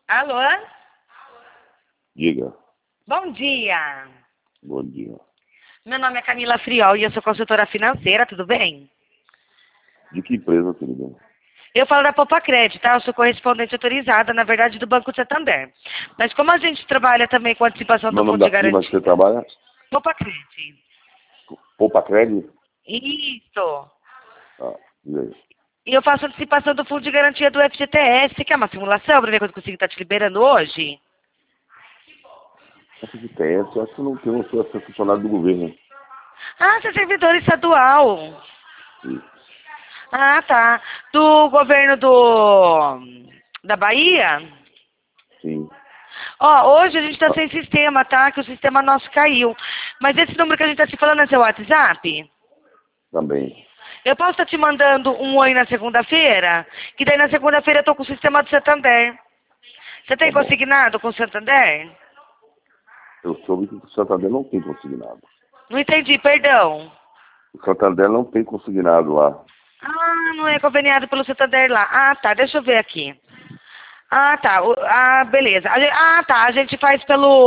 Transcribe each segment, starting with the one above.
Alô? Diga. Bom dia. Bom dia. Meu nome é Camila Friol e eu sou consultora financeira, tudo bem? De que empresa, querida? Eu falo da Popacred, tá? Eu sou correspondente autorizada, na verdade, do Banco Santander. Mas como a gente trabalha também com antecipação Meu do nome fundo de da firma que garantia... você trabalha? Popacred. Poupa Crédito? Isso. Ah, beleza. E eu faço antecipação do fundo de garantia do FGTS. Você quer uma simulação para ver quando eu consigo estar te liberando hoje? Essa de TS, eu acho que não tem um sou funcionário do governo. Ah, você é servidor estadual. Sim. Ah, tá. Do governo da Bahia? Sim. Ó, hoje a gente tá sem sistema, tá? Que o sistema nosso caiu. Mas esse número que a gente tá te falando é seu WhatsApp? Também. Eu posso estar te mandando um oi na segunda-feira? Que daí na segunda-feira eu tô com o sistema do Santander. Você Tá tem bom. consignado com o Santander? Eu soube que o Santander não tem consignado. Não entendi, perdão. O Santander não tem consignado lá. Ah, não é conveniado pelo Santander lá. Ah, tá, deixa eu ver aqui. Ah, tá. Beleza. Tá, a gente faz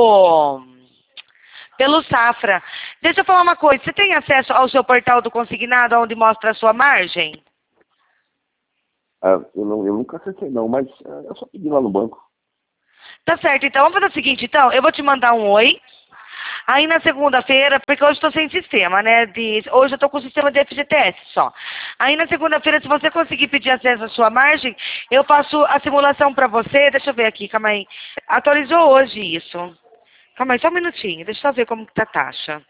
pelo Safra. Deixa eu falar uma coisa. Você tem acesso ao seu portal do consignado, onde mostra a sua margem? Ah, eu nunca acessei não, mas é só pedir lá no banco. Tá certo, então. Vamos fazer o seguinte, então. Eu vou te mandar um oi. Aí na segunda-feira, porque hoje estou sem sistema, né? Hoje eu estou com o sistema de FGTS só. Aí na segunda-feira, se você conseguir pedir acesso à sua margem, eu faço a simulação para você. Deixa eu ver aqui, calma aí. Atualizou hoje isso. Calma aí, só um minutinho. Deixa eu ver como que tá a taxa.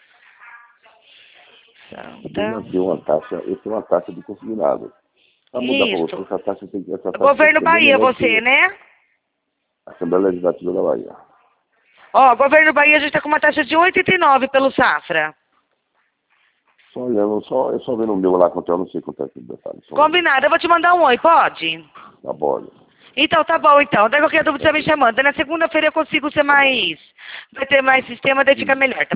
Também Santa. eu tenho uma taxa de consignado. Para mudar para você, Isso. essa taxa tem que Governo ser bem Bahia, menor você, que né? a Assembleia Legislativa da Bahia. Ó, Governo Bahia, a gente tá com uma taxa de 8,89 pelo Safra. Só olhando, eu só vendo o meu lá quanto eu não sei quanto é que detalhe. Só olhando. Combinado, eu vou te mandar um oi, pode? Tá bom. Então, tá bom, então. Daí qualquer dúvida você me chamando. Daí na segunda-feira eu consigo ser Tá bom. mais... Vai ter mais sistema, daí fica melhor, tá